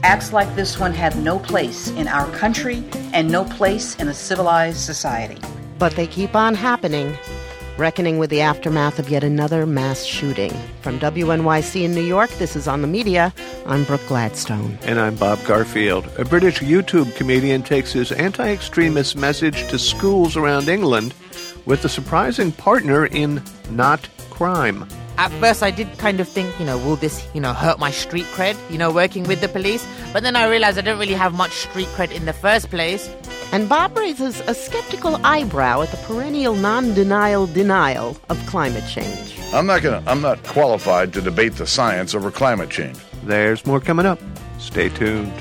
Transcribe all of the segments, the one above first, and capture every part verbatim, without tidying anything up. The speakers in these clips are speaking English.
Acts like this one have no place in our country and no place in a civilized society. But they keep on happening, reckoning with the aftermath of yet another mass shooting. From W N Y C in New York, this is On the Media. I'm Brooke Gladstone. And I'm Bob Garfield. A British YouTube comedian takes his anti-extremist message to schools around England with a surprising partner in not crime. At first, I did kind of think, you know, will this, you know, hurt my street cred, you know, working with the police? But then I realized I don't really have much street cred in the first place. And Bob raises a skeptical eyebrow at the perennial non-denial denial of climate change. I'm not gonna. I'm not qualified to debate the science over climate change. There's more coming up. Stay tuned.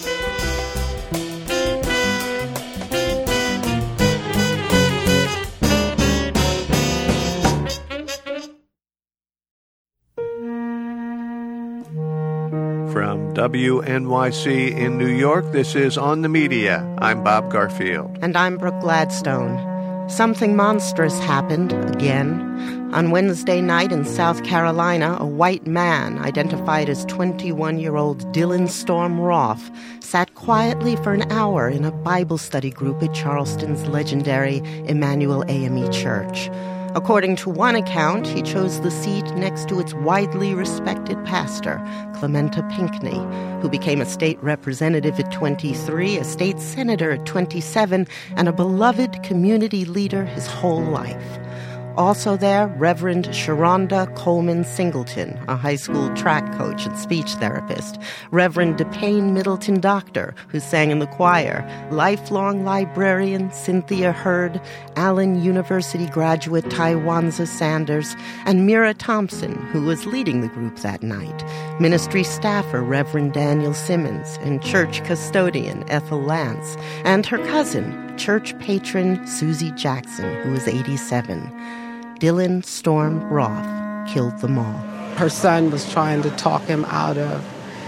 From W N Y C in New York, this is On the Media. I'm Bob Garfield. And I'm Brooke Gladstone. Something monstrous happened again. On Wednesday night in South Carolina, a white man identified as twenty-one-year-old Dylan Storm Roth sat quietly for an hour in a Bible study group at Charleston's legendary Emmanuel A M E Church. According to one account, he chose the seat next to its widely respected pastor, Clementa Pinckney, who became a state representative at twenty-three, a state senator at twenty-seven, and a beloved community leader his whole life. Also there, Reverend Sharonda Coleman Singleton, a high school track coach and speech therapist. Reverend DePayne Middleton Doctor, who sang in the choir. Lifelong librarian Cynthia Hurd. Allen University graduate Tywanza Sanders. And Mira Thompson, who was leading the group that night. Ministry staffer Reverend Daniel Simmons. And church custodian Ethel Lance. And her cousin, church patron Susie Jackson, who was eighty-seven. Dylan Storm Roth killed them all. Her son was trying to talk him out of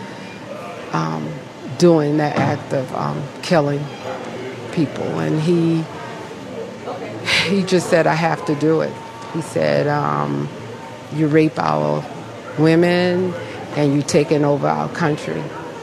um, doing that act of um, killing people. And he he just said, I have to do it. He said, um, you rape our women and you taking over our country.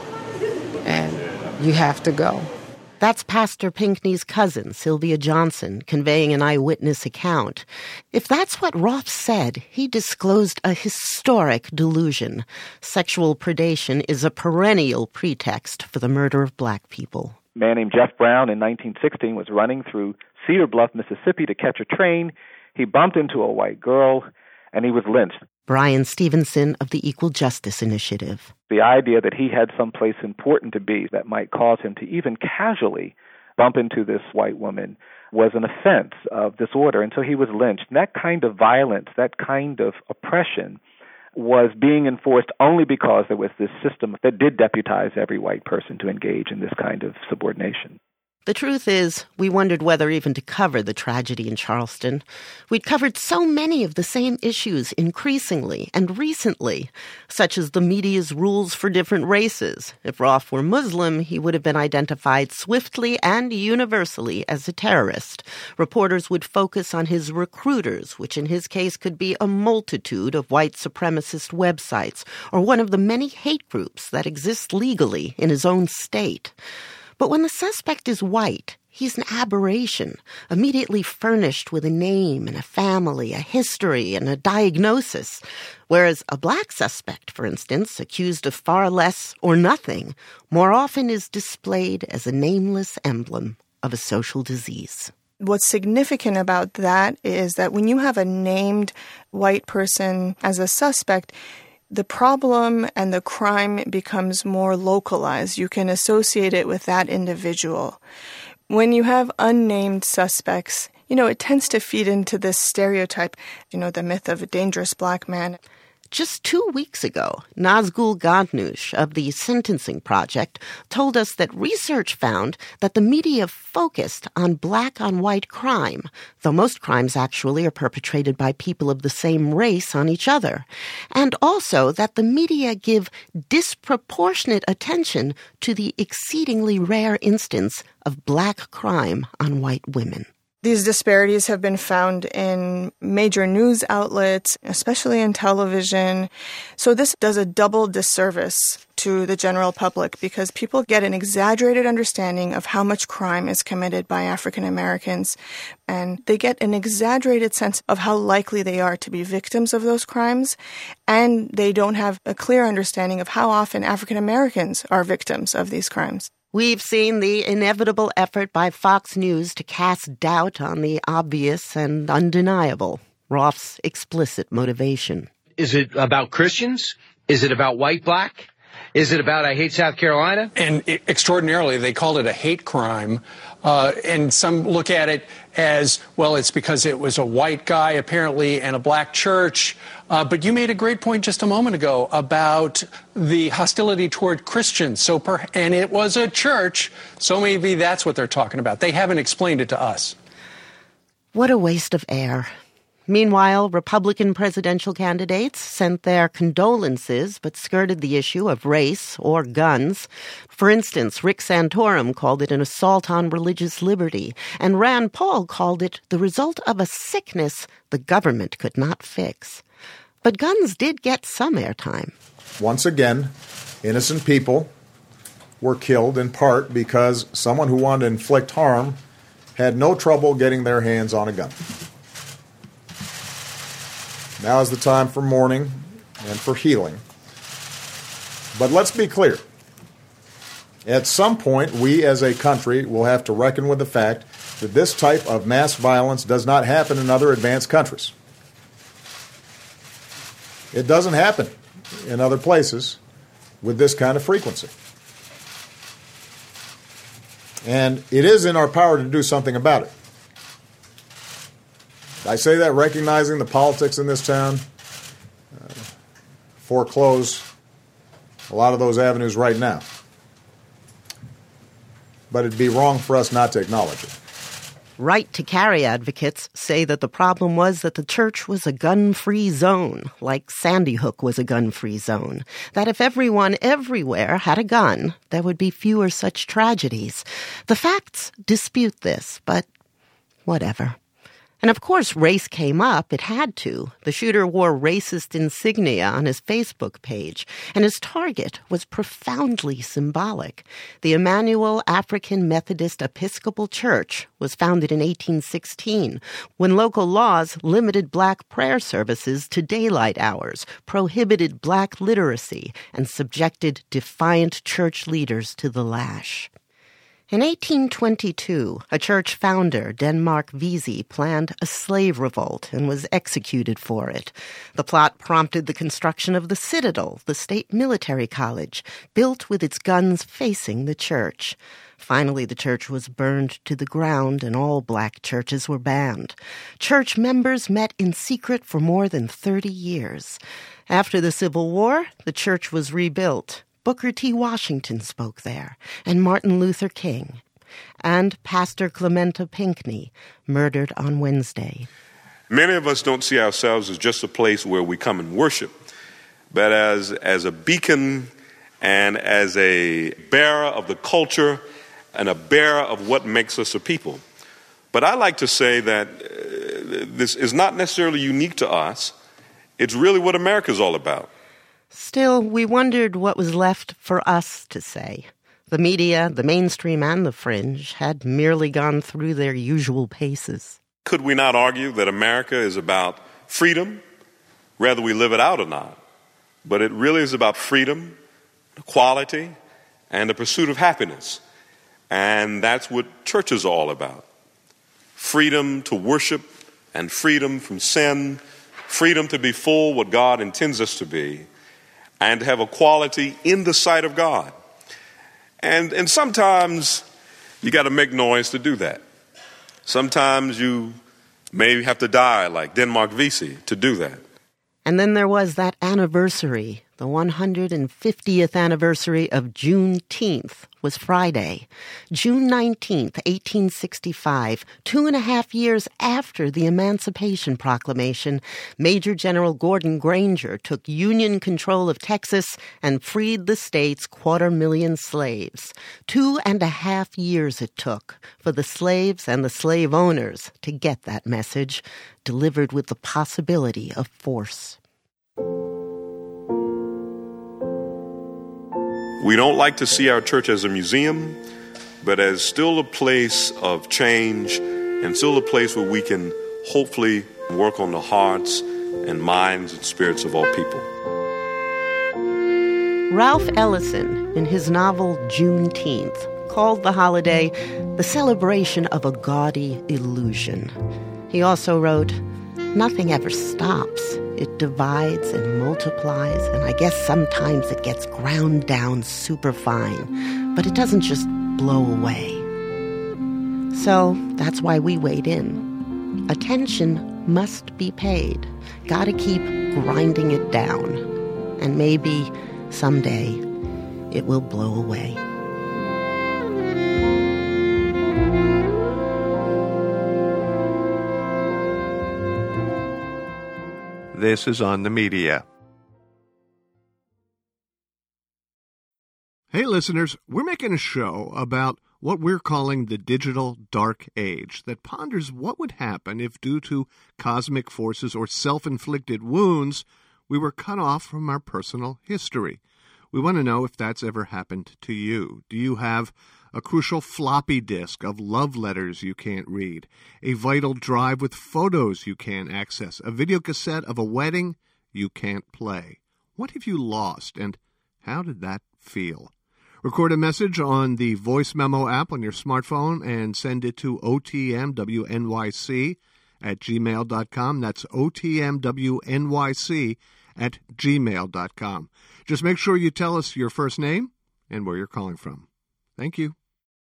And you have to go. That's Pastor Pinckney's cousin, Sylvia Johnson, conveying an eyewitness account. If that's what Roth said, he disclosed a historic delusion. Sexual predation is a perennial pretext for the murder of black people. A man named Jeff Brown in nineteen sixteen was running through Cedar Bluff, Mississippi to catch a train. He bumped into a white girl, and he was lynched. Brian Stevenson of the Equal Justice Initiative. The idea that he had someplace important to be that might cause him to even casually bump into this white woman was an offense of disorder, and so he was lynched. And that kind of violence, that kind of oppression was being enforced only because there was this system that did deputize every white person to engage in this kind of subordination. The truth is, we wondered whether even to cover the tragedy in Charleston. We'd covered so many of the same issues increasingly and recently, such as the media's rules for different races. If Roth were Muslim, he would have been identified swiftly and universally as a terrorist. Reporters would focus on his recruiters, which in his case could be a multitude of white supremacist websites or one of the many hate groups that exist legally in his own state. But when the suspect is white, he's an aberration, immediately furnished with a name and a family, a history, and a diagnosis. Whereas a black suspect, for instance, accused of far less or nothing, more often is displayed as a nameless emblem of a social disease. What's significant about that is that when you have a named white person as a suspect, the problem and the crime becomes more localized. You can associate it with that individual. When you have unnamed suspects, you know, it tends to feed into this stereotype, you know, the myth of a dangerous black man. Just two weeks ago, Nazgul Ghanoush of the Sentencing Project told us that research found that the media focused on black-on-white crime, though most crimes actually are perpetrated by people of the same race on each other, and also that the media give disproportionate attention to the exceedingly rare instance of black crime on white women. These disparities have been found in major news outlets, especially in television. So this does a double disservice to the general public because people get an exaggerated understanding of how much crime is committed by African Americans, and they get an exaggerated sense of how likely they are to be victims of those crimes, and they don't have a clear understanding of how often African Americans are victims of these crimes. We've seen the inevitable effort by Fox News to cast doubt on the obvious and undeniable, Roth's explicit motivation. Is it about Christians? Is it about white, black? Is it about I hate South Carolina? And it, extraordinarily, they called it a hate crime. Uh, and some look at it as, well, it's because it was a white guy, apparently, and a black church. Uh, but you made a great point just a moment ago about the hostility toward Christians. So, per, and it was a church, so maybe that's what they're talking about. They haven't explained it to us. What a waste of air. Meanwhile, Republican presidential candidates sent their condolences but skirted the issue of race or guns. For instance, Rick Santorum called it an assault on religious liberty, and Rand Paul called it the result of a sickness the government could not fix. But guns did get some airtime. Once again, innocent people were killed in part because someone who wanted to inflict harm had no trouble getting their hands on a gun. Now is the time for mourning and for healing. But let's be clear. At some point, we as a country will have to reckon with the fact that this type of mass violence does not happen in other advanced countries. It doesn't happen in other places with this kind of frequency. And it is in our power to do something about it. I say that recognizing the politics in this town uh, foreclose a lot of those avenues right now. But it'd be wrong for us not to acknowledge it. Right to carry advocates say that the problem was that the church was a gun-free zone, like Sandy Hook was a gun-free zone. That if everyone everywhere had a gun, there would be fewer such tragedies. The facts dispute this, but whatever. And of course, race came up. It had to. The shooter wore racist insignia on his Facebook page, and his target was profoundly symbolic. The Emmanuel African Methodist Episcopal Church was founded in eighteen sixteen, when local laws limited black prayer services to daylight hours, prohibited black literacy, and subjected defiant church leaders to the lash. In eighteen twenty-two, a church founder, Denmark Vesey, planned a slave revolt and was executed for it. The plot prompted the construction of the Citadel, the state military college, built with its guns facing the church. Finally, the church was burned to the ground and all black churches were banned. Church members met in secret for more than thirty years. After the Civil War, the church was rebuilt. Booker T. Washington spoke there, and Martin Luther King, and Pastor Clementa Pinckney, murdered on Wednesday. Many of us don't see ourselves as just a place where we come and worship, but as, as a beacon and as a bearer of the culture and a bearer of what makes us a people. But I like to say that uh, this is not necessarily unique to us. It's really what America's all about. Still, we wondered what was left for us to say. The media, the mainstream, and the fringe had merely gone through their usual paces. Could we not argue that America is about freedom, whether we live it out or not? But it really is about freedom, equality, and the pursuit of happiness. And that's what church is all about. Freedom to worship and freedom from sin, freedom to be full what God intends us to be, and have equality in the sight of God. And, and sometimes you got to make noise to do that. Sometimes you may have to die like Denmark Vesey to do that. And then there was that anniversary. The one hundred fiftieth anniversary of Juneteenth was Friday. June nineteenth, eighteen sixty-five, two and a half years after the Emancipation Proclamation, Major General Gordon Granger took Union control of Texas and freed the state's quarter million slaves. Two and a half years it took for the slaves and the slave owners to get that message, delivered with the possibility of force. We don't like to see our church as a museum, but as still a place of change and still a place where we can hopefully work on the hearts and minds and spirits of all people. Ralph Ellison, in his novel Juneteenth, called the holiday the celebration of a gaudy illusion. He also wrote, "Nothing ever stops. It divides and multiplies, and I guess sometimes it gets ground down superfine, but it doesn't just blow away." So that's why we weighed in. Attention must be paid. Gotta keep grinding it down. And maybe someday it will blow away. This is On the Media. Hey, listeners, we're making a show about what we're calling the digital dark age that ponders what would happen if, due to cosmic forces or self-inflicted wounds, we were cut off from our personal history. We want to know if that's ever happened to you. Do you have a crucial floppy disk of love letters you can't read, a vital drive with photos you can't access, a video cassette of a wedding you can't play? What have you lost, and how did that feel? Record a message on the Voice Memo app on your smartphone and send it to O T M W N Y C at gmail dot com. That's O T M W N Y C at gmail dot com. Just make sure you tell us your first name and where you're calling from. Thank you.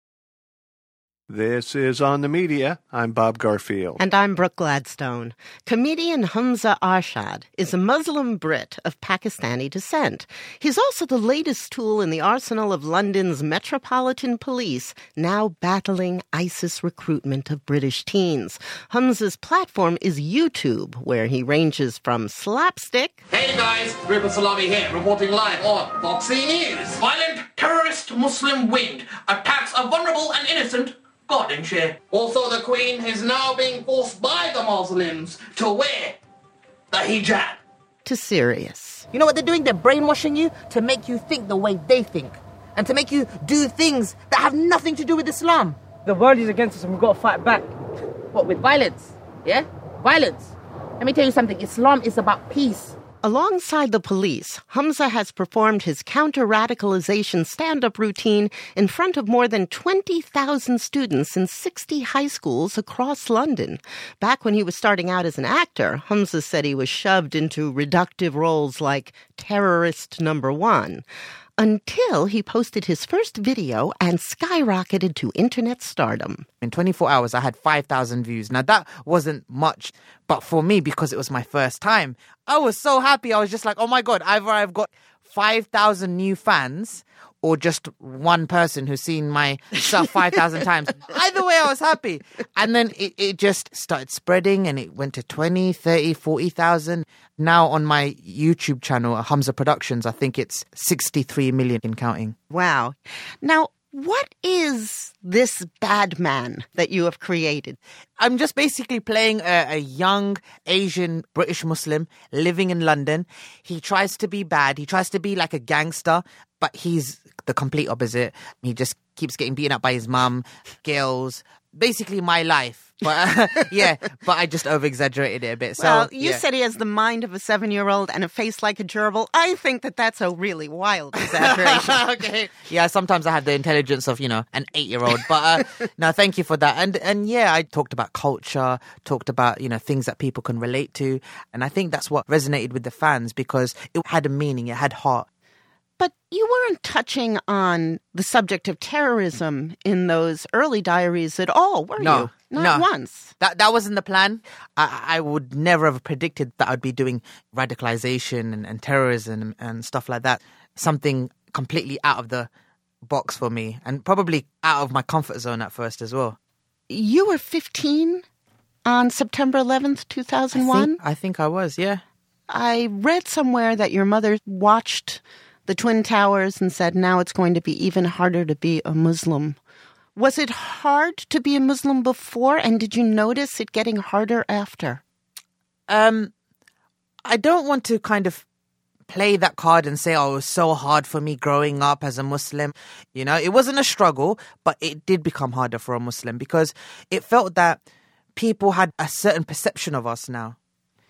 This is On the Media. I'm Bob Garfield. And I'm Brooke Gladstone. Comedian Humza Arshad is a Muslim Brit of Pakistani descent. He's also the latest tool in the arsenal of London's Metropolitan Police, now battling ISIS recruitment of British teens. Humza's platform is YouTube, where he ranges from slapstick... Hey guys, Ripper Salami here, reporting live on Foxy News. Violent terrorist Muslim wind attacks a vulnerable and innocent Gordonshire. Also, the Queen is now being forced by the Muslims to wear the hijab. to serious. You know what they're doing? They're brainwashing you to make you think the way they think. And to make you do things that have nothing to do with Islam. The world is against us and we've got to fight back. What, with violence? Yeah? Violence. Let me tell you something. Islam is about peace. Alongside the police, Humza has performed his counter-radicalization stand-up routine in front of more than twenty thousand students in sixty high schools across London. Back when he was starting out as an actor, Humza said he was shoved into reductive roles like terrorist number one, until he posted his first video and skyrocketed to internet stardom. In twenty-four hours, I had five thousand views. Now, that wasn't much, but for me, because it was my first time, I was so happy. I was just like, oh my God, either I've got five thousand new fans or just one person who's seen my stuff five thousand times. Either way, I was happy. And then it, it just started spreading and it went to twenty, thirty, forty thousand. Now on my YouTube channel, Humza Productions, I think it's sixty-three million in counting. Wow. Now, what is this bad man that you have created? I'm just basically playing a, a young Asian British Muslim living in London. He tries to be bad. He tries to be like a gangster, but he's the complete opposite. He just keeps getting beaten up by his mum, girls, basically my life. But uh, yeah, but I just over-exaggerated it a bit. So, well, you yeah. said he has the mind of a seven-year-old and a face like a gerbil. I think that that's a really wild exaggeration. Okay. Yeah, sometimes I have the intelligence of, you know, an eight-year-old. But uh, no, thank you for that. And and yeah, I talked about culture, talked about, you know, things that people can relate to. And I think that's what resonated with the fans because it had a meaning, it had heart. But you weren't touching on the subject of terrorism in those early diaries at all, were no, you? Not no. once. That that wasn't the plan. I, I would never have predicted that I'd be doing radicalization and, and terrorism and stuff like that. Something completely out of the box for me and probably out of my comfort zone at first as well. You were fifteen on September eleventh, two thousand one? I think, I think I was, yeah. I read somewhere that your mother watched the Twin Towers and said, now it's going to be even harder to be a Muslim. Was it hard to be a Muslim before, and did you notice it getting harder after? Um, I don't want to kind of play that card and say, oh, it was so hard for me growing up as a Muslim. You know, it wasn't a struggle, but it did become harder for a Muslim because it felt that people had a certain perception of us now.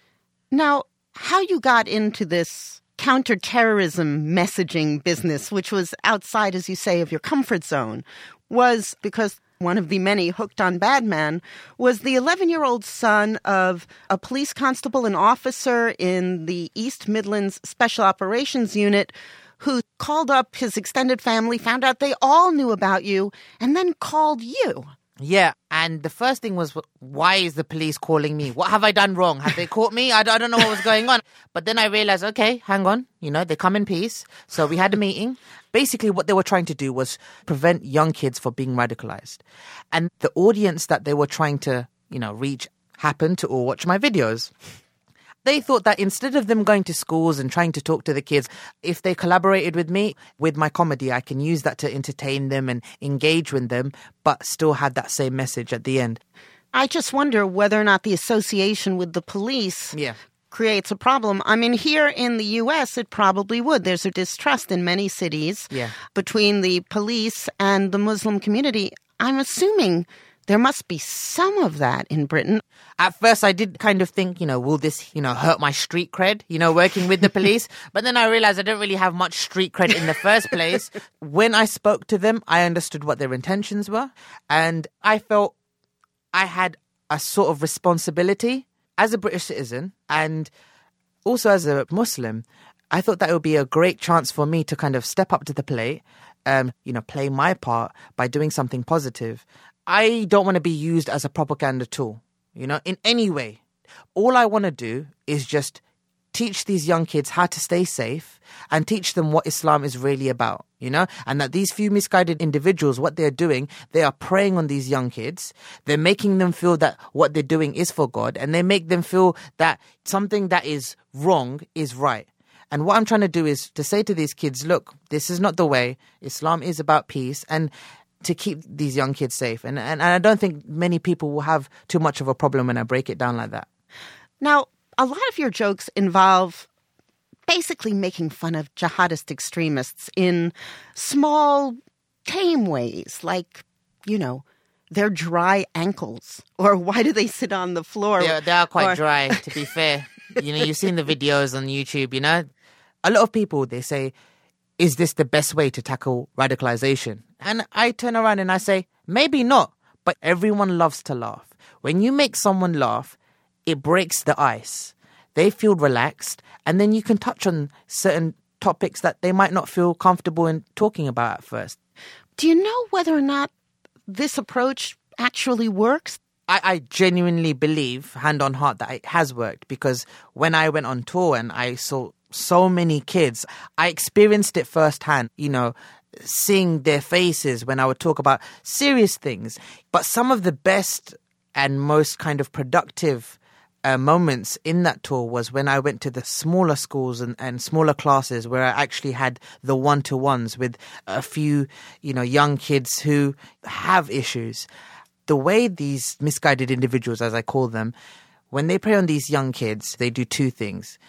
Now, how you got into this counterterrorism messaging business, which was outside, as you say, of your comfort zone, was because one of the many hooked on Badman was the eleven-year-old son of a police constable and officer in the East Midlands Special Operations Unit who called up his extended family, found out they all knew about you, and then called you. Yeah, and the first thing was, why is the police calling me? What have I done wrong? Have they caught me? I don't know what was going on. But then I realized, okay, hang on. You know, they come in peace. So we had a meeting. Basically, what they were trying to do was prevent young kids from being radicalized. And the audience that they were trying to, you know, reach happened to all watch my videos. They thought that instead of them going to schools and trying to talk to the kids, if they collaborated with me, with my comedy, I can use that to entertain them and engage with them, but still have that same message at the end. I just wonder whether or not the association with the police yeah. creates a problem. I mean, here in the U S, it probably would. There's a distrust in many cities yeah. between the police and the Muslim community. I'm assuming there must be some of that in Britain. At first, I did kind of think, you know, will this, you know, hurt my street cred, you know, working with the police? But then I realized I don't really have much street cred in the first place. When I spoke to them, I understood what their intentions were. And I felt I had a sort of responsibility as a British citizen and also as a Muslim. I thought that it would be a great chance for me to kind of step up to the plate, um, you know, play my part by doing something positive. I don't want to be used as a propaganda tool, you know, in any way. All I want to do is just teach these young kids how to stay safe and teach them what Islam is really about, you know, and that these few misguided individuals, what they're doing, they are preying on these young kids. They're making them feel that what they're doing is for God, and they make them feel that something that is wrong is right. And what I'm trying to do is to say to these kids, look, this is not the way. Islam is about peace and to keep these young kids safe. And, and, and I don't think many people will have too much of a problem when I break it down like that. Now, a lot of your jokes involve basically making fun of jihadist extremists in small, tame ways, like, you know, their dry ankles, or why do they sit on the floor? They are, they are quite or... dry, to be fair. You know, you've seen the videos on YouTube, you know. A lot of people, they say, is this the best way to tackle radicalization? And I turn around and I say, maybe not, but everyone loves to laugh. When you make someone laugh, it breaks the ice. They feel relaxed, and then you can touch on certain topics that they might not feel comfortable in talking about at first. Do you know whether or not this approach actually works? I, I genuinely believe, hand on heart, that it has worked, because when I went on tour and I saw so many kids, I experienced it firsthand, you know, seeing their faces when I would talk about serious things. But some of the best and most kind of productive uh, moments in that tour was when I went to the smaller schools and, and smaller classes where I actually had the one-to-ones with a few, you know, young kids who have issues. The way these misguided individuals, as I call them, when they prey on these young kids, they do two things.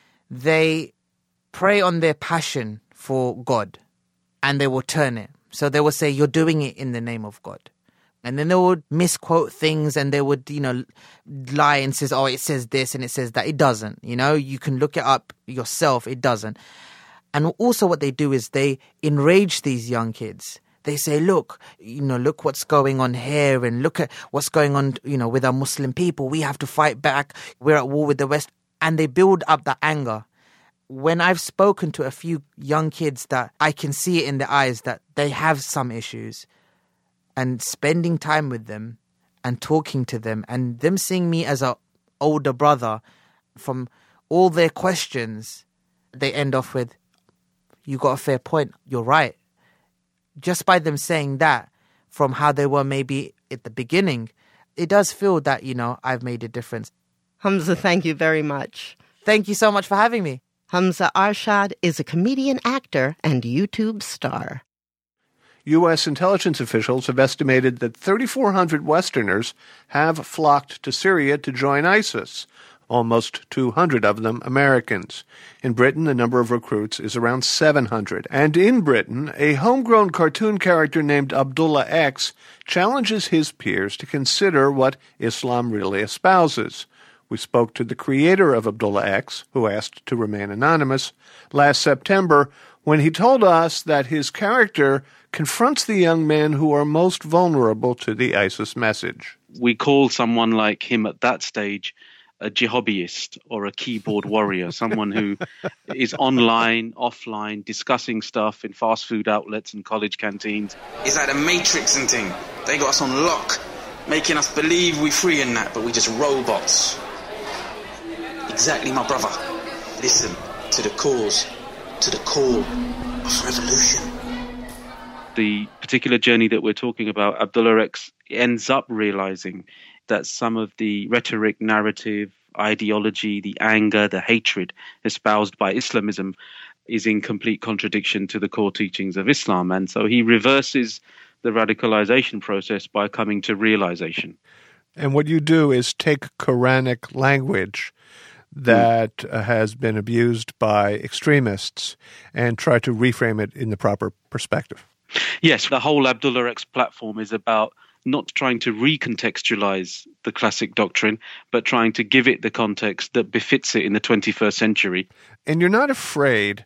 They prey on their passion for God, and they will turn it. So they will say, you're doing it in the name of God. And then they would misquote things, and they would, you know, lie and says, oh, it says this and it says that. It doesn't, you know, you can look it up yourself. It doesn't. And also what they do is they enrage these young kids. They say, look, you know, look what's going on here, and look at what's going on, you know, with our Muslim people. We have to fight back. We're at war with the West. And they build up that anger. When I've spoken to a few young kids that I can see it in their eyes that they have some issues, and spending time with them and talking to them and them seeing me as an older brother, from all their questions, they end off with, you got a fair point. You're right. Just by them saying that, from how they were maybe at the beginning, it does feel that, you know, I've made a difference. Hamza, thank you very much. Thank you so much for having me. Hamza Arshad is a comedian, actor, and YouTube star. U S intelligence officials have estimated that thirty-four hundred Westerners have flocked to Syria to join ISIS. almost two hundred of them Americans. In Britain, the number of recruits is around seven hundred. And in Britain, a homegrown cartoon character named Abdullah X challenges his peers to consider what Islam really espouses. We spoke to the creator of Abdullah X, who asked to remain anonymous, last September when he told us that his character confronts the young men who are most vulnerable to the ISIS message. We call someone like him at that stage a jihadist or a keyboard warrior, someone who is online, offline, discussing stuff in fast food outlets and college canteens. It's like the Matrix and thing. They got us on lock, making us believe we're free in that, but we're just robots. Exactly, my brother. Listen to the cause, to the call of revolution. The particular journey that we're talking about, Abdullah X ends up realizing that some of the rhetoric, narrative, ideology, the anger, the hatred espoused by Islamism is in complete contradiction to the core teachings of Islam. And so he reverses the radicalization process by coming to realization. And what you do is take Quranic language that mm. uh, has been abused by extremists and try to reframe it in the proper perspective. Yes, the whole Abdullah X platform is about not trying to recontextualize the classic doctrine, but trying to give it the context that befits it in the twenty-first century. And you're not afraid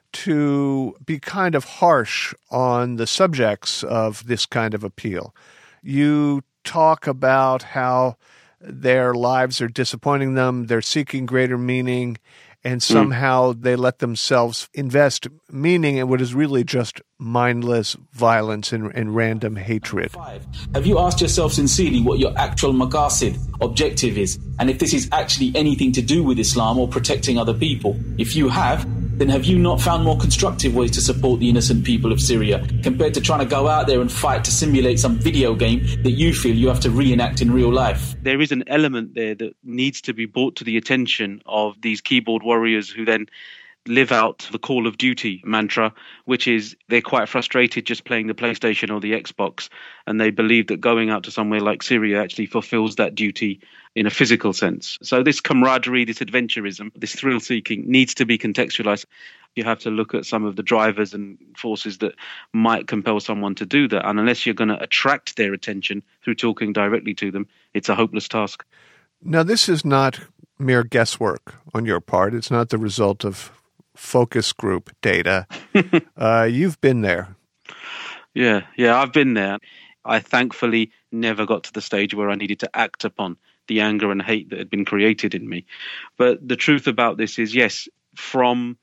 to be kind of harsh on the subjects of this kind of appeal. You talk about how their lives are disappointing them, they're seeking greater meaning, and somehow mm. they let themselves invest meaning in what is really just mindless violence and, and random hatred. Have you asked yourself sincerely what your actual maqasid, objective is, and if this is actually anything to do with Islam or protecting other people? If you have, then have you not found more constructive ways to support the innocent people of Syria compared to trying to go out there and fight to simulate some video game that you feel you have to reenact in real life? There is an element there that needs to be brought to the attention of these keyboard warriors who then live out the Call of Duty mantra, which is they're quite frustrated just playing the PlayStation or the Xbox, and they believe that going out to somewhere like Syria actually fulfills that duty in a physical sense. So this camaraderie, this adventurism, this thrill-seeking needs to be contextualized. You have to look at some of the drivers and forces that might compel someone to do that. And unless you're going to attract their attention through talking directly to them, it's a hopeless task. Now, this is not mere guesswork on your part. It's not the result of focus group data. uh, you've been there. Yeah, yeah, I've been there. I thankfully never got to the stage where I needed to act upon the anger and hate that had been created in me. But the truth about this is, yes, from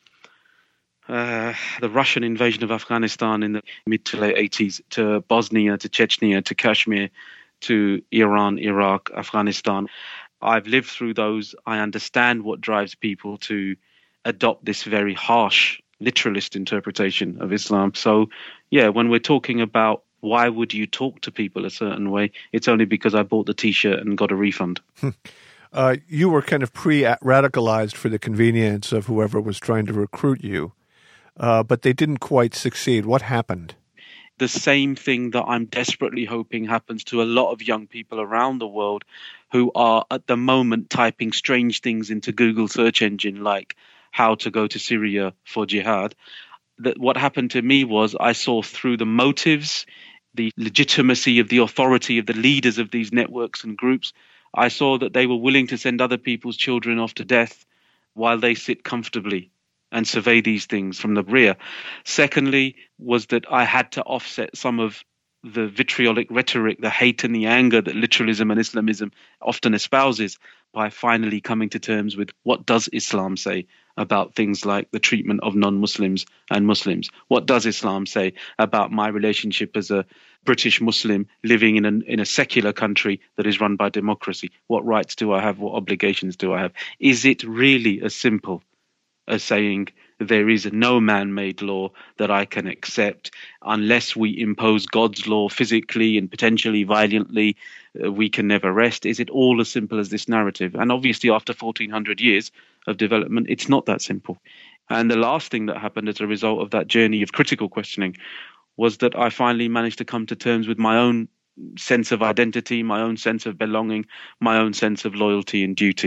uh, the Russian invasion of Afghanistan in the mid to late eighties to Bosnia, to Chechnya, to Kashmir, to Iran, Iraq, Afghanistan, I've lived through those. I understand what drives people to adopt this very harsh literalist interpretation of Islam. So, yeah, when we're talking about why would you talk to people a certain way, it's only because I bought the T-shirt and got a refund. uh, you were kind of pre-radicalized for the convenience of whoever was trying to recruit you, uh, but they didn't quite succeed. What happened? The same thing that I'm desperately hoping happens to a lot of young people around the world who are at the moment typing strange things into Google search engine like how to go to Syria for jihad. That what happened to me was I saw through the motives, the legitimacy of the authority of the leaders of these networks and groups. I saw that they were willing to send other people's children off to death while they sit comfortably and survey these things from the rear. Secondly, was that I had to offset some of the vitriolic rhetoric, the hate and the anger that literalism and Islamism often espouses by finally coming to terms with what does Islam say about things like the treatment of non-Muslims and Muslims? What does Islam say about my relationship as a British Muslim living in a, in a secular country that is run by democracy? What rights do I have? What obligations do I have? Is it really as simple as saying there is no man-made law that I can accept unless we impose God's law physically and potentially violently, uh, we can never rest? Is it all as simple as this narrative? And obviously after fourteen hundred years of development, it's not that simple. And the last thing that happened as a result of that journey of critical questioning was that I finally managed to come to terms with my own sense of identity, my own sense of belonging, my own sense of loyalty and duty.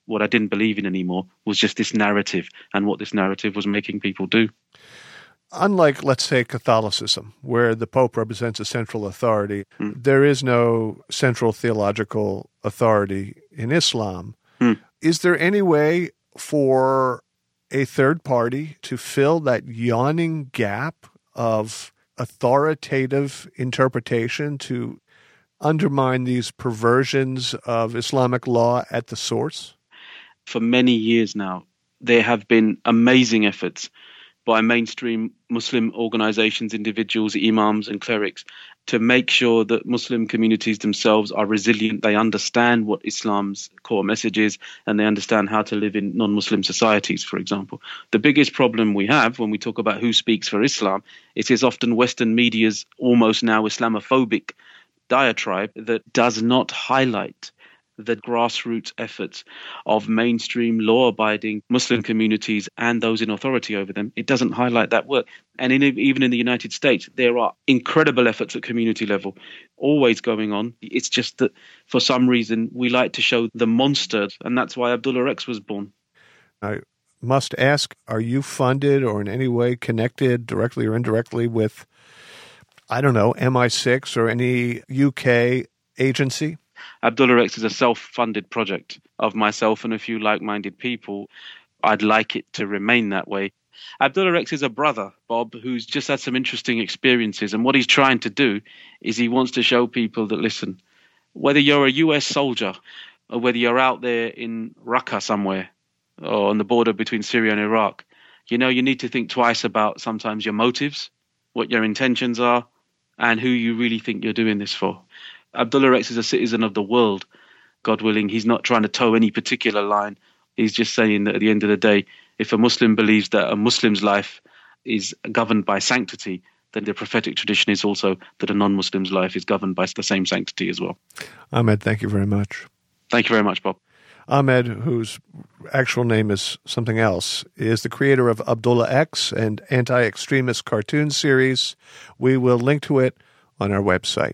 what I didn't believe in anymore was just this narrative and what this narrative was making people do. Unlike, let's say, Catholicism, where the Pope represents a central authority, mm. there is no central theological authority in Islam. Mm. Is there any way for a third party to fill that yawning gap of authoritative interpretation to undermine these perversions of Islamic law at the source? For many years now, there have been amazing efforts by mainstream Muslim organizations, individuals, imams and clerics to make sure that Muslim communities themselves are resilient. They understand what Islam's core message is and they understand how to live in non-Muslim societies, for example. The biggest problem we have when we talk about who speaks for Islam, it is often Western media's almost now Islamophobic diatribe that does not highlight the grassroots efforts of mainstream law-abiding Muslim communities and those in authority over them. It doesn't highlight that work. And in, even in the United States, there are incredible efforts at community level always going on. It's just that for some reason we like to show the monster, and that's why Abdullah X was born. I must ask, are you funded or in any way connected directly or indirectly with, I don't know, M I six or any U K agency? Abdullah X is a self-funded project of myself and a few like-minded people. I'd like it to remain that way. Abdullah X is a brother, Bob, who's just had some interesting experiences. And what he's trying to do is he wants to show people that, listen, whether you're a U S soldier or whether you're out there in Raqqa somewhere or on the border between Syria and Iraq, you know, you need to think twice about sometimes your motives, what your intentions are, and who you really think you're doing this for. Abdullah X is a citizen of the world, God willing. He's not trying to toe any particular line. He's just saying that at the end of the day, if a Muslim believes that a Muslim's life is governed by sanctity, then the prophetic tradition is also that a non-Muslim's life is governed by the same sanctity as well. Ahmed, thank you very much. Thank you very much, Bob. Ahmed, whose actual name is something else, is the creator of Abdullah X and anti-extremist cartoon series. We will link to it on our website.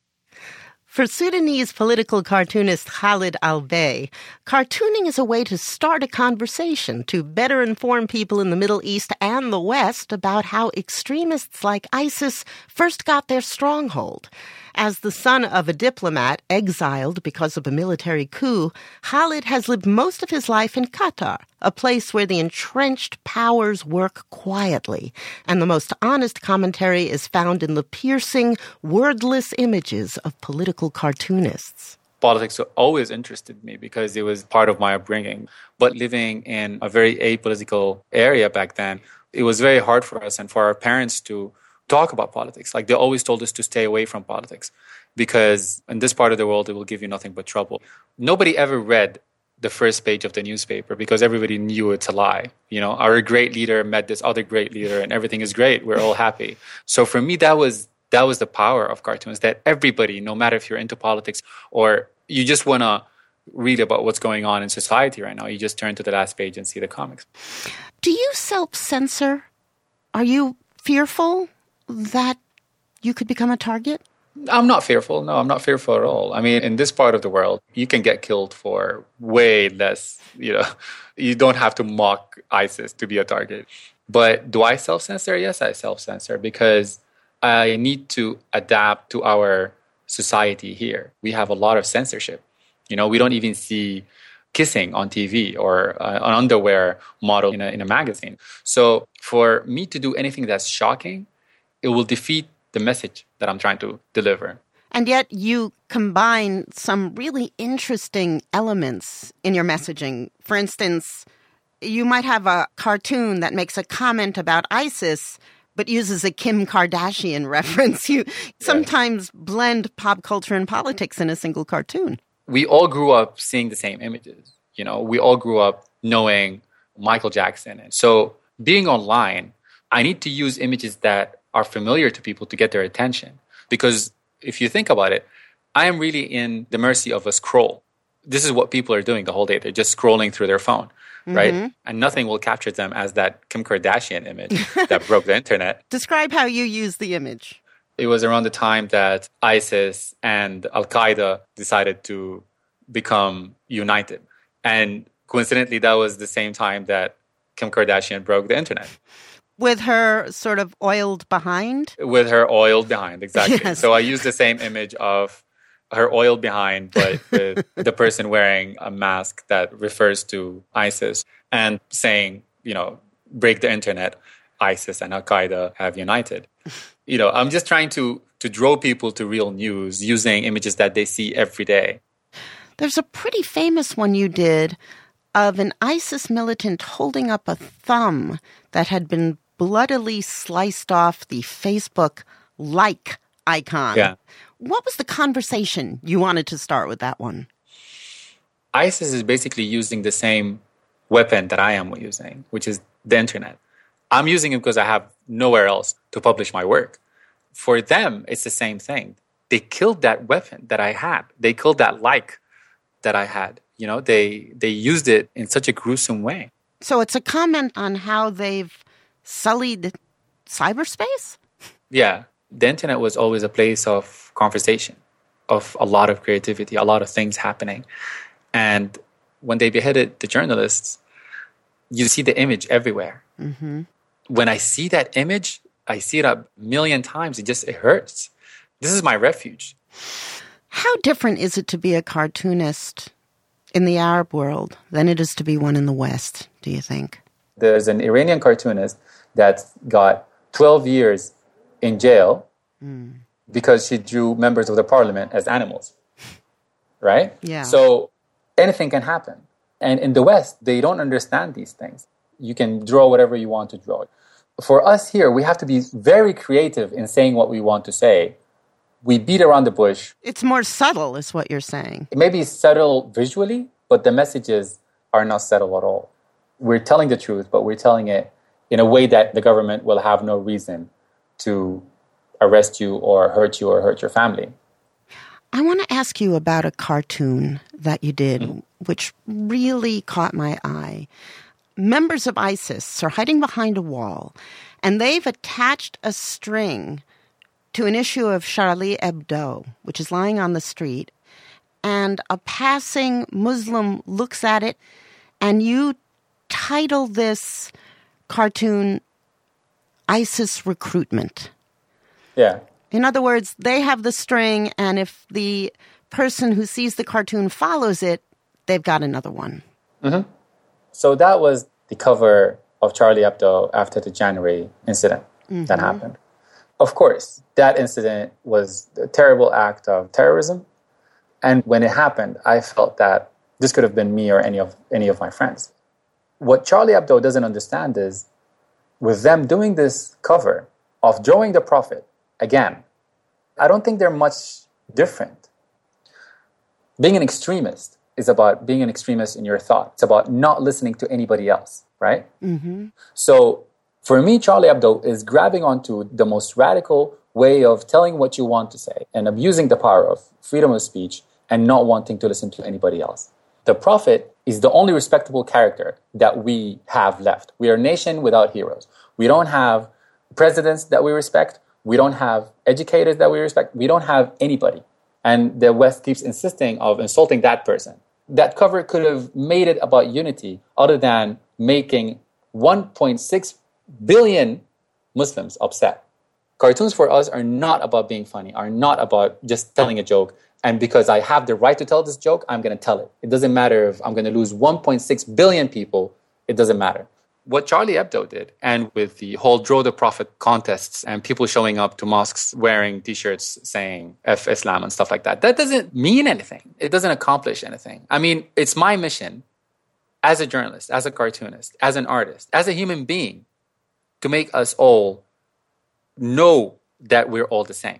For Sudanese political cartoonist Khalid Al-Bey, cartooning is a way to start a conversation to better inform people in the Middle East and the West about how extremists like ISIS first got their stronghold. As the son of a diplomat exiled because of a military coup, Khalid has lived most of his life in Qatar, a place where the entrenched powers work quietly. And the most honest commentary is found in the piercing, wordless images of political cartoonists. Politics always interested me because it was part of my upbringing. But living in a very apolitical area back then, it was very hard for us and for our parents to talk about politics. Like, they always told us to stay away from politics because in this part of the world, it will give you nothing but trouble. Nobody ever read the first page of the newspaper because everybody knew it's a lie. You know, our great leader met this other great leader and everything is great. We're all happy. So for me, that was that was the power of cartoons, that everybody, no matter if you're into politics or you just want to read about what's going on in society right now, you just turn to the last page and see the comics. Do you self-censor? Are you fearful that you could become a target? I'm not fearful. No, I'm not fearful at all. I mean, in this part of the world, you can get killed for way less, you know, you don't have to mock ISIS to be a target. But do I self-censor? Yes, I self-censor because I need to adapt to our society here. We have a lot of censorship. You know, we don't even see kissing on T V or uh, an underwear model in a, in a magazine. So for me to do anything that's shocking, it will defeat the message that I'm trying to deliver. And yet you combine some really interesting elements in your messaging. For instance, you might have a cartoon that makes a comment about ISIS, but uses a Kim Kardashian reference. You sometimes blend pop culture and politics in a single cartoon. We all grew up seeing the same images. You know, we all grew up knowing Michael Jackson. And so being online, I need to use images that are familiar to people to get their attention. Because if you think about it, I am really in the mercy of a scroll. This is what people are doing the whole day. They're just scrolling through their phone, right? Mm-hmm. And nothing will capture them as that Kim Kardashian image that broke the internet. Describe how you use the image. It was around the time that ISIS and Al-Qaeda decided to become united. And coincidentally, that was the same time that Kim Kardashian broke the internet. With her sort of oiled behind? With her oiled behind, exactly. Yes. So I used the same image of her oiled behind, but with the person wearing a mask that refers to ISIS and saying, you know, break the internet, ISIS and Al-Qaeda have united. You know, I'm just trying to, to draw people to real news using images that they see every day. There's a pretty famous one you did of an ISIS militant holding up a thumb that had been bloodily sliced off the Facebook like icon. Yeah. What was the conversation you wanted to start with that one? ISIS is basically using the same weapon that I am using, which is the internet. I'm using it because I have nowhere else to publish my work. For them, it's the same thing. They killed that weapon that I had. They killed that like that I had. You know, they they used it in such a gruesome way. So it's a comment on how they've sullied cyberspace? Yeah. The internet was always a place of conversation, of a lot of creativity, a lot of things happening. And when they beheaded the journalists, you see the image everywhere. Mm-hmm. When I see that image, I see it a million times. It just, it hurts. This is my refuge. How different is it to be a cartoonist in the Arab world than it is to be one in the West, do you think? There's an Iranian cartoonist that got twelve years in jail mm. because she drew members of the parliament as animals, right? Yeah. So anything can happen. And in the West, they don't understand these things. You can draw whatever you want to draw. For us here, we have to be very creative in saying what we want to say. We beat around the bush. It's more subtle, is what you're saying. It may be subtle visually, but the messages are not subtle at all. We're telling the truth, but we're telling it in a way that the government will have no reason to arrest you or hurt you or hurt your family. I want to ask you about a cartoon that you did, mm-hmm. which really caught my eye. Members of ISIS are hiding behind a wall, and they've attached a string to an issue of Charlie Hebdo, which is lying on the street, and a passing Muslim looks at it, and you title this cartoon ISIS Recruitment. Yeah. In other words, they have the string, and if the person who sees the cartoon follows it, they've got another one. Mm-hmm. So that was the cover of Charlie Hebdo after the January incident mm-hmm. that happened. Of course, that incident was a terrible act of terrorism. And when it happened, I felt that this could have been me or any of any of my friends. What Charlie Hebdo doesn't understand is, with them doing this cover of drawing the prophet, again, I don't think they're much different. Being an extremist is about being an extremist in your thought. It's about not listening to anybody else, right? Mm-hmm. So for me, Charlie Hebdo is grabbing onto the most radical way of telling what you want to say and abusing the power of freedom of speech and not wanting to listen to anybody else. The prophet is the only respectable character that we have left. We are a nation without heroes. We don't have presidents that we respect. We don't have educators that we respect. We don't have anybody. And the West keeps insisting of insulting that person. That cover could have made it about unity other than making one point six billion Muslims upset. Cartoons for us are not about being funny, are not about just telling a joke. And because I have the right to tell this joke, I'm going to tell it. It doesn't matter if I'm going to lose one point six billion people. It doesn't matter. What Charlie Hebdo did, and with the whole Draw the Prophet contests and people showing up to mosques wearing T-shirts saying F Islam and stuff like that, that doesn't mean anything. It doesn't accomplish anything. I mean, it's my mission as a journalist, as a cartoonist, as an artist, as a human being, to make us all know that we're all the same.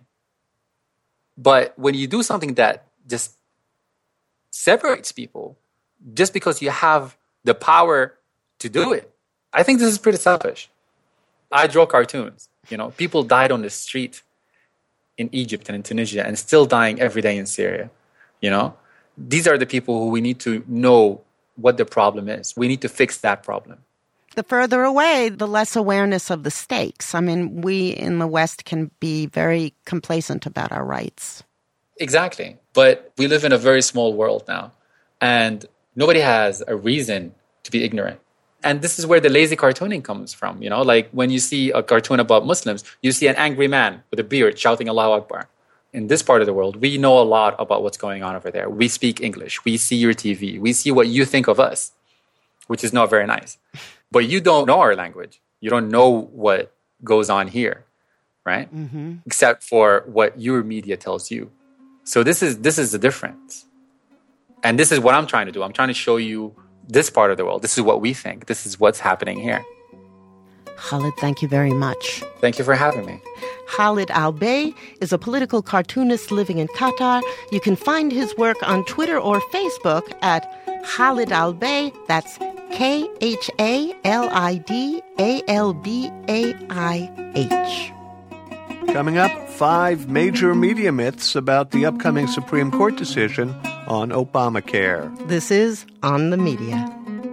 But when you do something that just separates people, just because you have the power to do it, I think this is pretty selfish. I draw cartoons. You know, people died on the street in Egypt and in Tunisia and still dying every day in Syria. You know, these are the people who we need to know what the problem is. We need to fix that problem. The further away, the less awareness of the stakes. I mean, we in the West can be very complacent about our rights. Exactly. But we live in a very small world now. And Nobody has a reason to be ignorant. And this is where the lazy cartooning comes from. You know, like when you see a cartoon about Muslims, you see an angry man with a beard shouting Allahu Akbar. In this part of the world, we know a lot about what's going on over there. We speak English. We see your T V. We see what you think of us, which is not very nice. But you don't know our language. You don't know what goes on here, right? Mm-hmm. Except for what your media tells you. So this is this is the difference. And this is what I'm trying to do. I'm trying to show you this part of the world. This is what we think. This is what's happening here. Khalid, thank you very much. Thank you for having me. Khalid Al-Bey is a political cartoonist living in Qatar. You can find his work on Twitter or Facebook at Khalid Al-Bey. That's K H A L I D A L B A I H. Coming up, five major media myths about the upcoming Supreme Court decision on Obamacare. This is On the Media.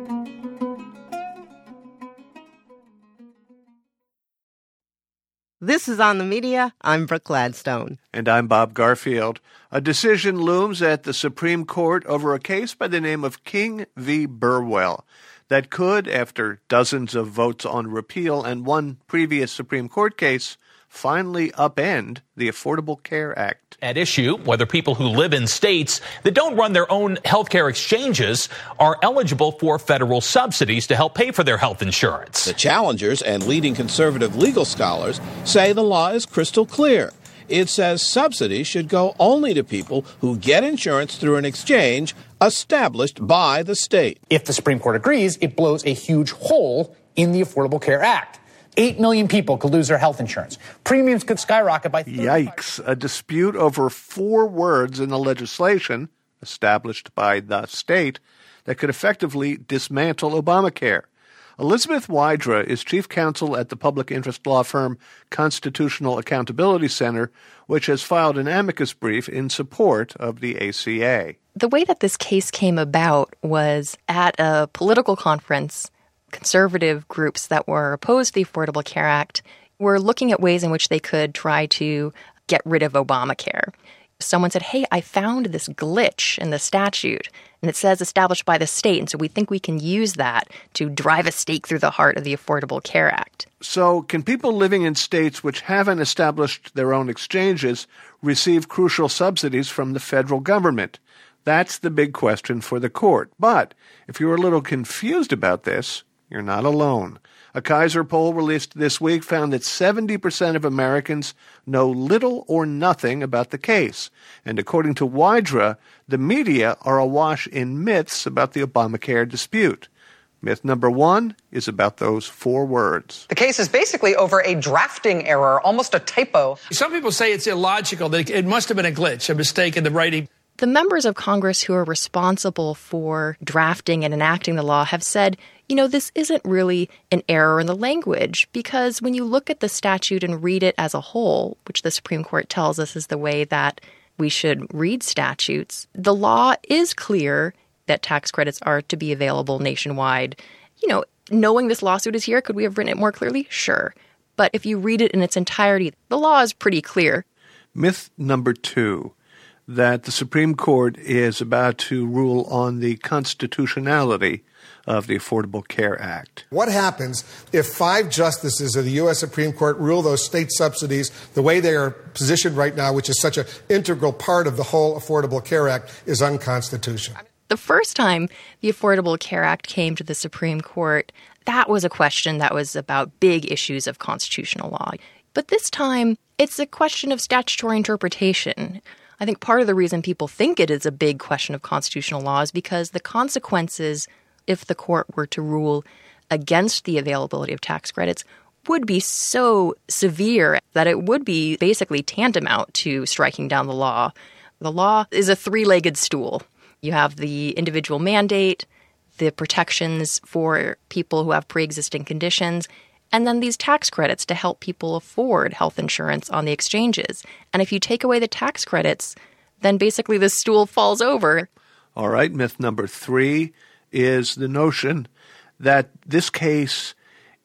This is On the Media. I'm Brooke Gladstone. And I'm Bob Garfield. A decision looms at the Supreme Court over a case by the name of King v. Burwell that could, after dozens of votes on repeal and one previous Supreme Court case, finally upend the Affordable Care Act. At issue, whether people who live in states that don't run their own healthcare exchanges are eligible for federal subsidies to help pay for their health insurance. The challengers and leading conservative legal scholars say the law is crystal clear. It says subsidies should go only to people who get insurance through an exchange established by the state. If the Supreme Court agrees, it blows a huge hole in the Affordable Care Act. Eight million people could lose their health insurance. Premiums could skyrocket by thirty-five percent. Yikes. A dispute over four words in the legislation established by the state that could effectively dismantle Obamacare. Elizabeth Wydra is chief counsel at the public interest law firm Constitutional Accountability Center, which has filed an amicus brief in support of the A C A. The way that this case came about was at a political conference. Conservative groups that were opposed to the Affordable Care Act were looking at ways in which they could try to get rid of Obamacare. Someone said, hey, I found this glitch in the statute, and it says established by the state, and so we think we can use that to drive a stake through the heart of the Affordable Care Act. So can people living in states which haven't established their own exchanges receive crucial subsidies from the federal government? That's the big question for the court. But if you're a little confused about this, you're not alone. A Kaiser poll released this week found that seventy percent of Americans know little or nothing about the case. And according to Wydra, the media are awash in myths about the Obamacare dispute. Myth number one is about those four words. The case is basically over a drafting error, almost a typo. Some people say it's illogical, that it must have been a glitch, a mistake in the writing. The members of Congress who are responsible for drafting and enacting the law have said, you know, this isn't really an error in the language, because when you look at the statute and read it as a whole, which the Supreme Court tells us is the way that we should read statutes, the law is clear that tax credits are to be available nationwide. You know, knowing this lawsuit is here, could we have written it more clearly? Sure. But if you read it in its entirety, the law is pretty clear. Myth number two, that the Supreme Court is about to rule on the constitutionality of the Affordable Care Act. What happens if five justices of the U S Supreme Court rule those state subsidies the way they are positioned right now, which is such an integral part of the whole Affordable Care Act, is unconstitutional? The first time the Affordable Care Act came to the Supreme Court, that was a question that was about big issues of constitutional law. But this time, it's a question of statutory interpretation. I think part of the reason people think it is a big question of constitutional law is because the consequences, if the court were to rule against the availability of tax credits, would be so severe that it would be basically tantamount to striking down the law. The law is a three-legged stool. You have the individual mandate, the protections for people who have pre-existing conditions, and then these tax credits to help people afford health insurance on the exchanges. And if you take away the tax credits, then basically the stool falls over. All right, myth number three is the notion that this case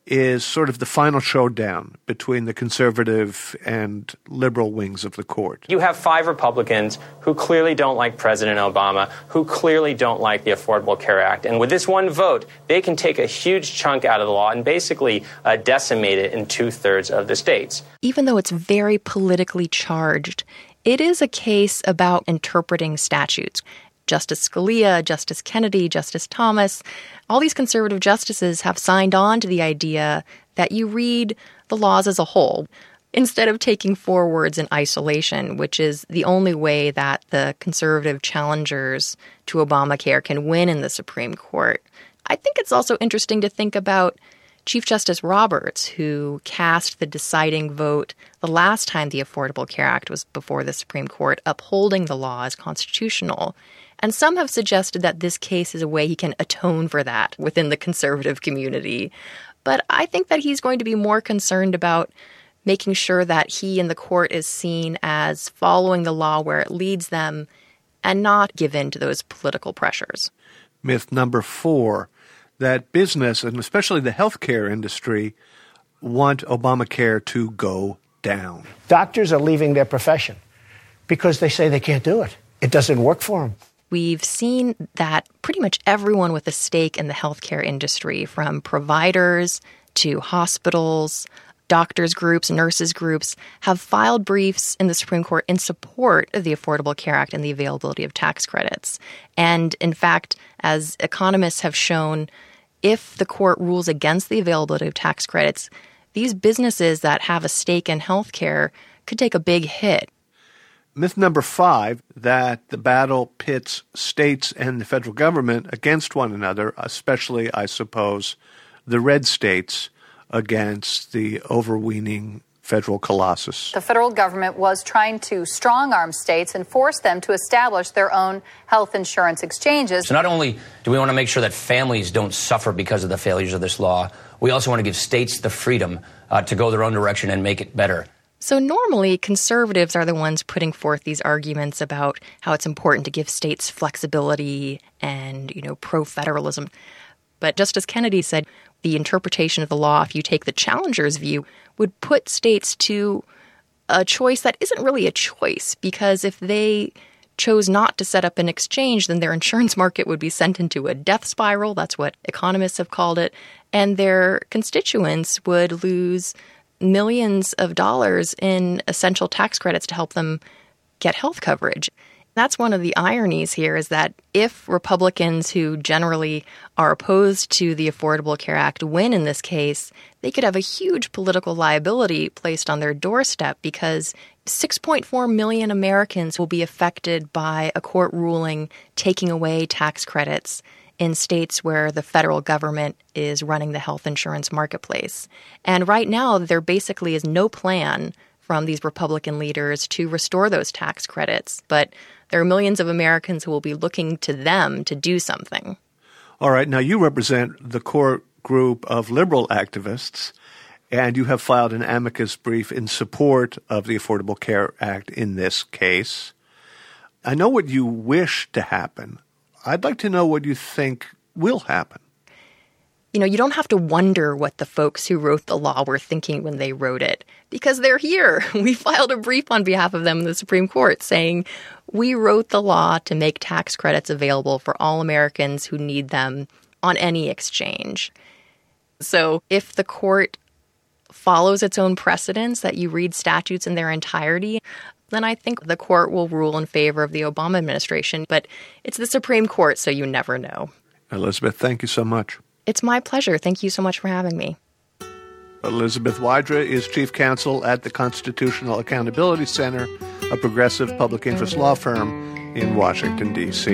is sort of the final showdown between the conservative and liberal wings of the court. You have five Republicans who clearly don't like President Obama, who clearly don't like the Affordable Care Act. And with this one vote, they can take a huge chunk out of the law and basically uh, decimate it in two-thirds of the states. Even though it's very politically charged, it is a case about interpreting statutes. Justice Scalia, Justice Kennedy, Justice Thomas, all these conservative justices have signed on to the idea that you read the laws as a whole instead of taking four words in isolation, which is the only way that the conservative challengers to Obamacare can win in the Supreme Court. I think it's also interesting to think about Chief Justice Roberts, who cast the deciding vote the last time the Affordable Care Act was before the Supreme Court, upholding the law as constitutional. And some have suggested that this case is a way he can atone for that within the conservative community. But I think that he's going to be more concerned about making sure that he and the court is seen as following the law where it leads them and not give in to those political pressures. Myth number four, that business, and especially the healthcare industry, want Obamacare to go down. Doctors are leaving their profession because they say they can't do it. It doesn't work for them. We've seen that pretty much everyone with a stake in the healthcare industry, from providers to hospitals, doctors groups, nurses groups, have filed briefs in the Supreme Court in support of the Affordable Care Act and the availability of tax credits. And in fact, as economists have shown, if the court rules against the availability of tax credits, these businesses that have a stake in healthcare could take a big hit. Myth number five, that the battle pits states and the federal government against one another, especially, I suppose, the red states against the overweening federal colossus. The federal government was trying to strong-arm states and force them to establish their own health insurance exchanges. So not only do we want to make sure that families don't suffer because of the failures of this law, we also want to give states the freedom uh, to go their own direction and make it better. So normally, conservatives are the ones putting forth these arguments about how it's important to give states flexibility and, you know, pro-federalism. But Justice Kennedy said the interpretation of the law, if you take the challenger's view, would put states to a choice that isn't really a choice, because if they chose not to set up an exchange, then their insurance market would be sent into a death spiral. That's what economists have called it. And their constituents would lose millions of dollars in essential tax credits to help them get health coverage. That's one of the ironies here, is that if Republicans who generally are opposed to the Affordable Care Act win in this case, they could have a huge political liability placed on their doorstep, because six point four million Americans will be affected by a court ruling taking away tax credits in states where the federal government is running the health insurance marketplace. And right now, there basically is no plan from these Republican leaders to restore those tax credits. But there are millions of Americans who will be looking to them to do something. All right. Now, you represent the core group of liberal activists, and you have filed an amicus brief in support of the Affordable Care Act in this case. I know what you wish to happen. I'd like to know what you think will happen. You know, you don't have to wonder what the folks who wrote the law were thinking when they wrote it, because they're here. We filed a brief on behalf of them in the Supreme Court saying we wrote the law to make tax credits available for all Americans who need them on any exchange. So if the court follows its own precedents, that you read statutes in their entirety, then I think the court will rule in favor of the Obama administration. But it's the Supreme Court, so you never know. Elizabeth, thank you so much. It's my pleasure. Thank you so much for having me. Elizabeth Wydra is chief counsel at the Constitutional Accountability Center, a progressive public interest law firm in Washington, D C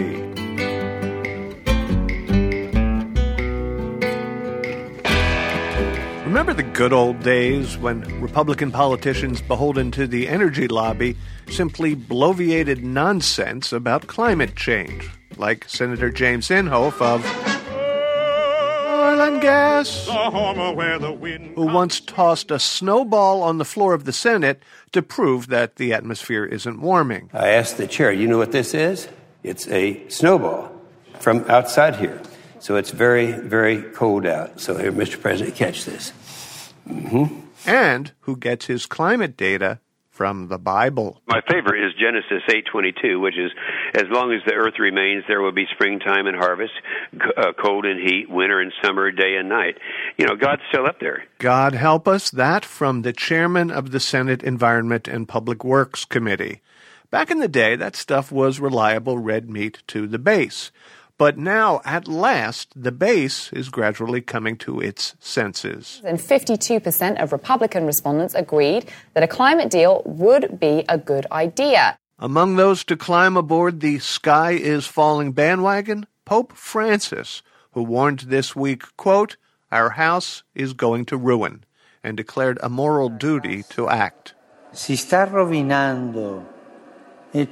Remember the good old days when Republican politicians beholden to the energy lobby simply bloviated nonsense about climate change, like Senator James Inhofe of Oil and Gas, who once tossed a snowball on the floor of the Senate to prove that the atmosphere isn't warming. I asked the chair, you know what this is? It's a snowball from outside here. So it's very, very cold out. So here, Mister President, catch this. Mm-hmm. And who gets his climate data from the Bible. My favorite is Genesis eight twenty-two, which is, as long as the earth remains, there will be springtime and harvest, uh, cold and heat, winter and summer, day and night. You know, God's still up there. God help us, that from the chairman of the Senate Environment and Public Works Committee. Back in the day, that stuff was reliable red meat to the base. But now, at last, the base is gradually coming to its senses. And fifty-two percent of Republican respondents agreed that a climate deal would be a good idea. Among those to climb aboard the sky is falling bandwagon, Pope Francis, who warned this week, quote, "Our house is going to ruin," and declared a moral duty to act. Si sta rovinando. And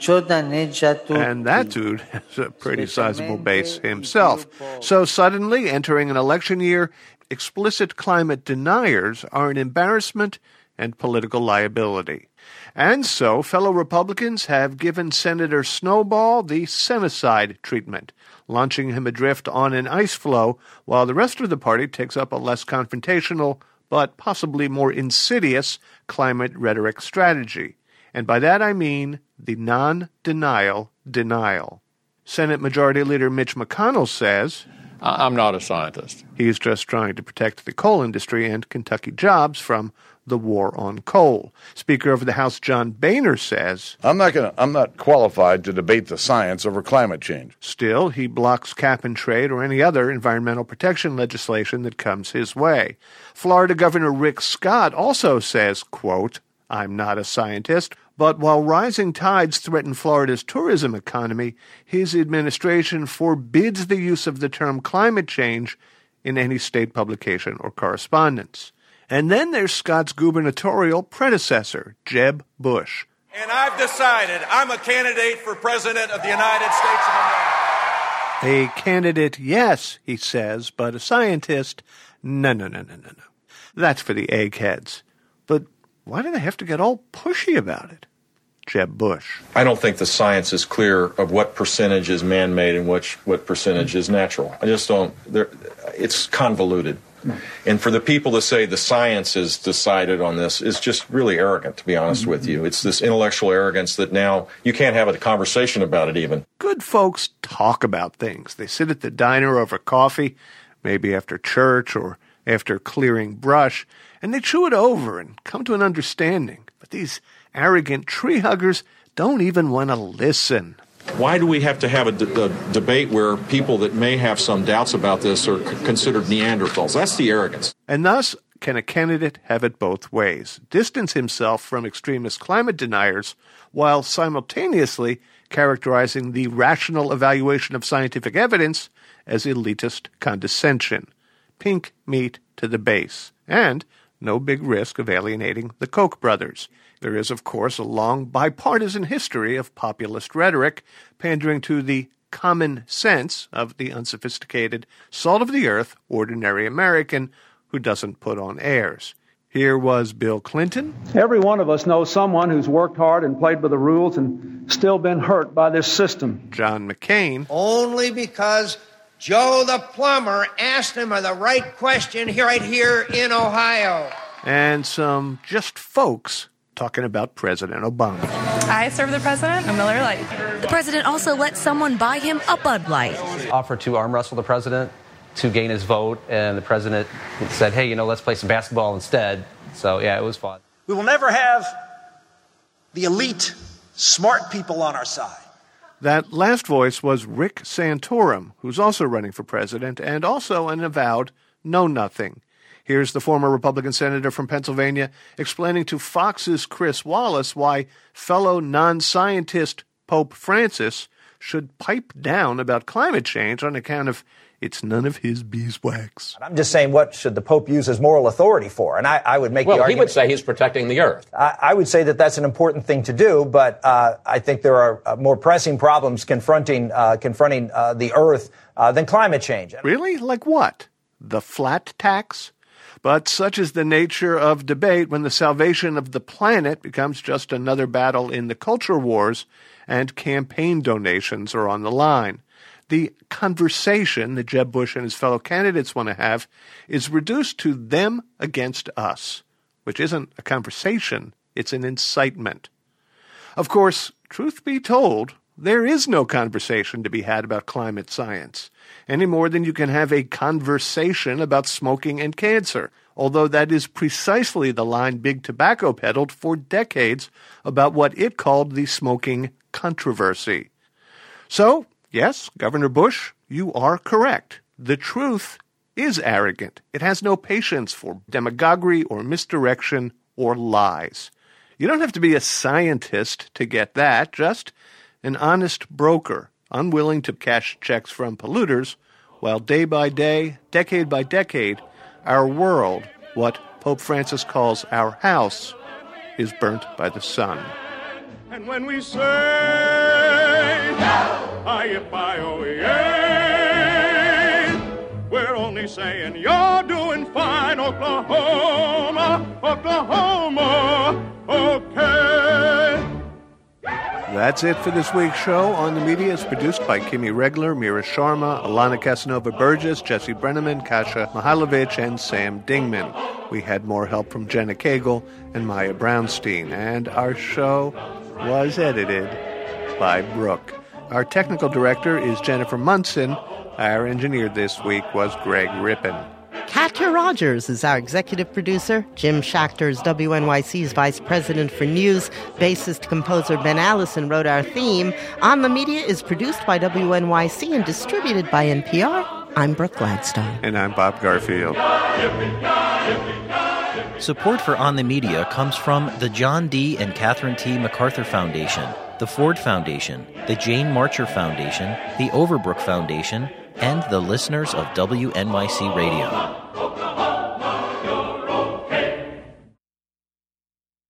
that dude has a pretty sizable base himself. So suddenly, entering an election year, explicit climate deniers are an embarrassment and political liability. And so, fellow Republicans have given Senator Snowball the Senecide treatment, launching him adrift on an ice floe, while the rest of the party takes up a less confrontational, but possibly more insidious, climate rhetoric strategy. And by that I mean the non-denial denial. Senate Majority Leader Mitch McConnell says, I'm not a scientist. He's just trying to protect the coal industry and Kentucky jobs from the war on coal. Speaker of the House John Boehner says, I'm not gonna, I'm not qualified to debate the science over climate change. Still, he blocks cap and trade or any other environmental protection legislation that comes his way. Florida Governor Rick Scott also says, quote, I'm not a scientist, but while rising tides threaten Florida's tourism economy, his administration forbids the use of the term climate change in any state publication or correspondence. And then there's Scott's gubernatorial predecessor, Jeb Bush. And I've decided I'm a candidate for President of the United States of America. A candidate, yes, he says, but a scientist, no, no, no, no, no, no. That's for the eggheads. But why do they have to get all pushy about it? Jeb Bush. I don't think the science is clear of what percentage is man-made and which what percentage is natural. I just don't. It's convoluted. And for the people to say the science is decided on this is just really arrogant, to be honest with you. It's this intellectual arrogance that now you can't have a conversation about it even. Good folks talk about things. They sit at the diner over coffee, maybe after church or after clearing brush, and they chew it over and come to an understanding. But these arrogant tree huggers don't even want to listen. Why do we have to have a, d- a debate where people that may have some doubts about this are c- considered Neanderthals? That's the arrogance. And thus, can a candidate have it both ways? Distance himself from extremist climate deniers while simultaneously characterizing the rational evaluation of scientific evidence as elitist condescension. Pink meat to the base. And no big risk of alienating the Koch brothers. There is, of course, a long bipartisan history of populist rhetoric, pandering to the common sense of the unsophisticated, salt-of-the-earth, ordinary American who doesn't put on airs. Here was Bill Clinton. Every one of us knows someone who's worked hard and played by the rules and still been hurt by this system. John McCain. Only because Joe the plumber asked him the right question here, right here in Ohio. And some just folks talking about President Obama. I serve the president a Miller Lite. The president also let someone buy him a Bud Light. Offered to arm wrestle the president to gain his vote, and the president said, hey, you know, let's play some basketball instead. So, yeah, it was fun. We will never have the elite, smart people on our side. That last voice was Rick Santorum, who's also running for president and also an avowed know-nothing. Here's the former Republican senator from Pennsylvania explaining to Fox's Chris Wallace why fellow non-scientist Pope Francis should pipe down about climate change on account of it's none of his beeswax. I'm just saying, what should the Pope use his moral authority for? And I, I would make well, the argument... Well, he would say he's protecting the earth. I, I would say that that's an important thing to do, but uh, I think there are uh, more pressing problems confronting uh, confronting uh, the earth uh, than climate change. Really? Like what? The flat tax? But such is the nature of debate when the salvation of the planet becomes just another battle in the culture wars and campaign donations are on the line. The conversation that Jeb Bush and his fellow candidates want to have is reduced to them against us, which isn't a conversation, it's an incitement. Of course, truth be told, there is no conversation to be had about climate science, any more than you can have a conversation about smoking and cancer, although that is precisely the line Big Tobacco peddled for decades about what it called the smoking controversy. So, yes, Governor Bush, you are correct. The truth is arrogant. It has no patience for demagoguery or misdirection or lies. You don't have to be a scientist to get that, just an honest broker, unwilling to cash checks from polluters, while day by day, decade by decade, our world, what Pope Francis calls our house, is burnt by the sun. And when we say, I-F-I-O-E-A, we're only saying you're doing fine, Oklahoma, Oklahoma, okay. That's it for this week's show. On the Media is produced by Kimi Regler, Mira Sharma, Alana Casanova-Burgess, Jesse Brenneman, Kasia Mihailovich, and Sam Dingman. We had more help from Jenna Cagle and Maya Brownstein. And our show was edited by Brooke. Our technical director is Jennifer Munson. Our engineer this week was Greg Rippin. Katja Rogers is our executive producer. Jim Schachter is W N Y C's vice president for news. Bassist composer Ben Allison wrote our theme. On the Media is produced by W N Y C and distributed by N P R. I'm Brooke Gladstone. And I'm Bob Garfield. Support for On the Media comes from the John D. and Catherine T. MacArthur Foundation, the Ford Foundation, the Jane Marcher Foundation, the Overbrook Foundation, and the listeners of W N Y C Radio.